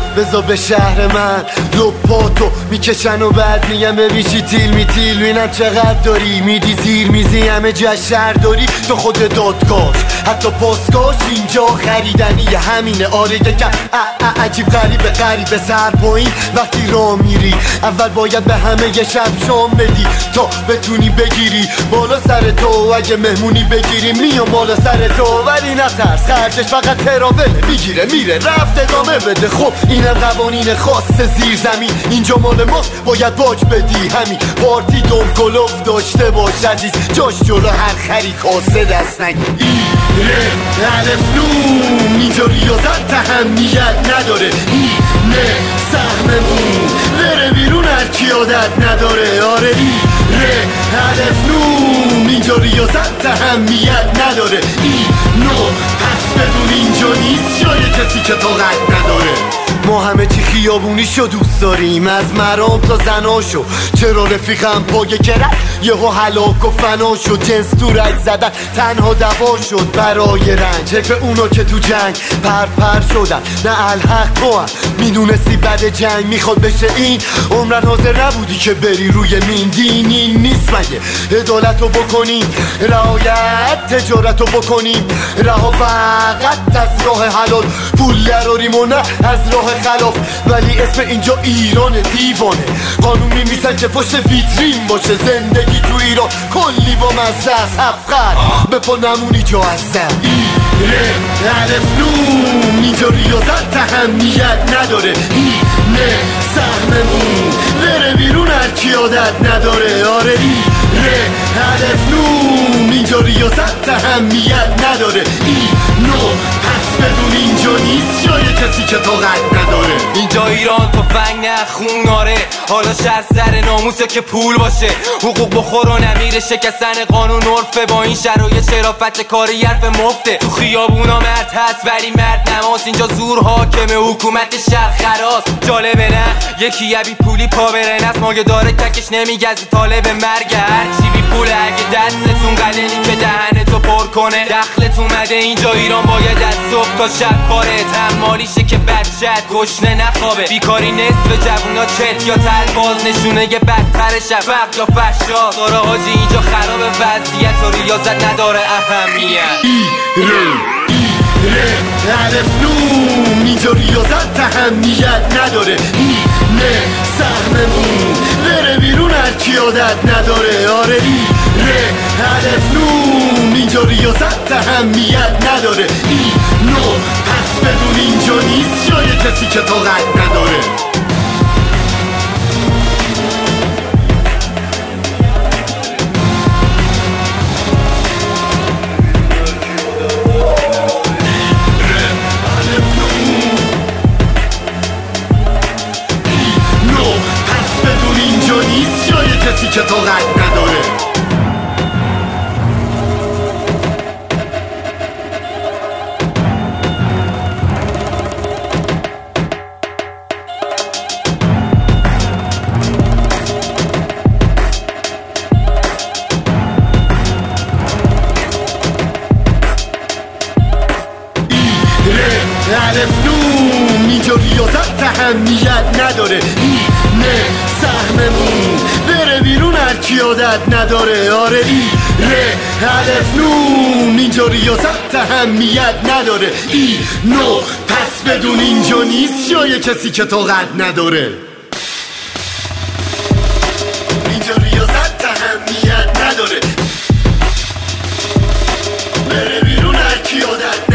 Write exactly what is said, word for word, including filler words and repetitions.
بذار به شهر من لپاتو میکشن و بعد میگم ببیشی تیل می تیل بینم چقدر داری میدی زیر میزی همه جا شهر داری تو خود دادگاهش حتی پاسگاهش اینجا خریدنیه همینه آره یکم عجیب غریبه غریبه سر پایین وقتی راه میری اول باید به همه یه شب شام بدی تا بتونی بگیری بالا سر تو اگه مهمونی بگیری میام بالا سر تو ولی نترس خرجش فقط تراوله میگیره میره رفت ادامه بده خب اینم قوانین خاص زیر زمین اینجا مال ماست باید باج بدی همین پارتی دوم گلوف داشته باش عزیز جاش جلو هر خری کاسه دست نگی ایره الف نون اینجا ریاضت اهمیت نداره اینه سهممون بره بیرون هرکی عادت نداره آره ایره الف نون اینجا ریاضت اهمیت نداره اینو پس بدون اینجا نیست جای کسی که طاقت نداره ما همه چی خیابونیشو دوست داریم از مرام تا زناشو چرا رفیقم پاگه کرد یهو هلاک و فنا شد جنس تو رگ زدن تنها دوا شد برای رنج حیف اونا که تو جنگ پر پر شدن نه الحق تو هم میدونستی بعد جنگ میخواد بشه این عمرن حاضر نبودی که بری روی مین دین این نیست مگه عدالتو بکنیم رعایت تجارتو بکنیم رها فقط از راه حلال پول دراریم و نه از راه خلاف ولی اسم اینجا ایران دیوانه قانون میمیسن که پشت ویترین باشه زندگی تو ایران کلی با مزه از هفقر به پا نمونی جا از در ایره الف نون اینجا ریاضت اهمیت نداره اینه سهممون بره بیرون هرکی عادت نداره آره ایره الف نون اینجا ریاضت اهمیت نداره اینو پس بدون اینجا نیست جای کسی که طاقت نداره اینجا ایران تو فنگ نه خون آره حالا شهر سر ناموسه که پول باشه حقوق بخور و نمیره شکستن قانون عرفه با این شرایط شرافت کاری حرف مفته تو خیابونا مرد هست ولی مرد نماس اینجا زور حاکمه حکومت شهر خراس جالبه نه یکی یه بی پولی پا بره نست ماگه داره تکش نمیگزه طالب مرگ هرچی بی پوله اگه دستتون قلنی که دهنتو پر کنه دخلت اومده اینجا ایران باید از صبح تا شب کاره تمالیشه که بچت گشنه نخوابه بیکاری نصف جوونا چت یا تلباز نشونه یه بدتر شفق یا فشا سارا حاجی اینجا خراب وضعیت و ریاضت نداره اهمیت ایره ایره الف نون اینجا ریاضت اهمیت نداره اینه سهممون بره بیرون هرکی عادت نداره آره ایره الف نون اینجا ریاضت اهمیت نداره اینو پس بدون اینجا نیست جای کسی که طاقت نداره کسی که طاقت نداره ایره الف نون اینجا ریاضت اهمیت نداره اینه سهممون بره بیرون هرکی عادت نداره آره ایره الف نون اینجا ریاضت اهمیت نداره اینو پس بدون اینجا نیست جای کسی که طاقت نداره اینجا ریاضت اهمیت نداره بره بیرون هرکی عادت